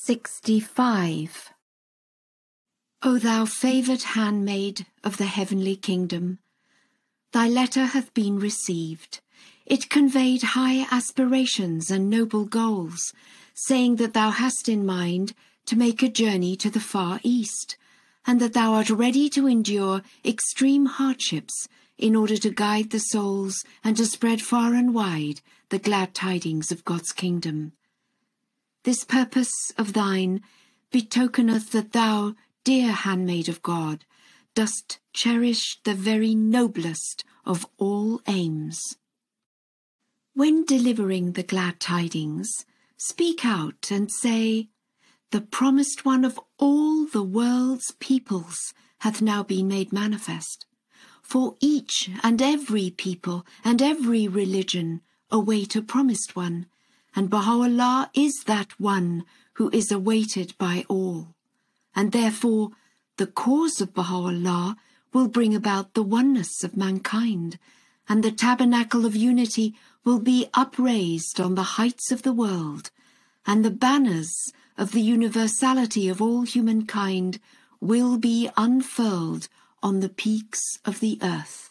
65. O thou favoured handmaid of the heavenly kingdom, thy letter hath been received. It conveyed high aspirations and noble goals, saying that thou hast in mind to make a journey to the far east, and that thou art ready to endure extreme hardships in order to guide the souls and to spread far and wide the glad tidings of God's kingdom. This purpose of thine betokeneth that thou, dear handmaid of God, dost cherish the very noblest of all aims. When delivering the glad tidings, speak out and say, "The promised one of all the world's peoples hath now been made manifest. For each and every people and every religion await a promised one, and Baha'u'llah is that one who is awaited by all. And therefore the cause of Baha'u'llah will bring about the oneness of mankind, and the tabernacle of unity will be upraised on the heights of the world, and the banners of the universality of all humankind will be unfurled on the peaks of the earth."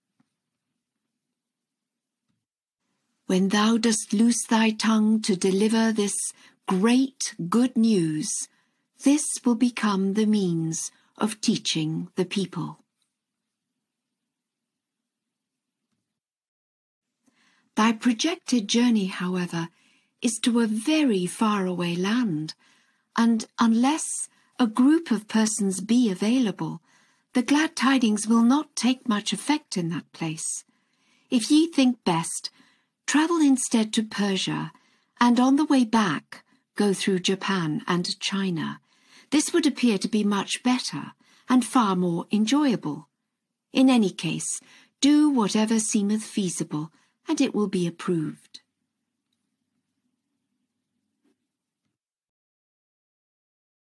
When thou dost loose thy tongue to deliver this great good news, this will become the means of teaching the people. Thy projected journey, however, is to a very far-away land, and unless a group of persons be available, the glad tidings will not take much effect in that place. If ye think best, travel instead to Persia, and on the way back go through Japan and China. This would appear to be much better and far more enjoyable. In any case, do whatever seemeth feasible, and it will be approved.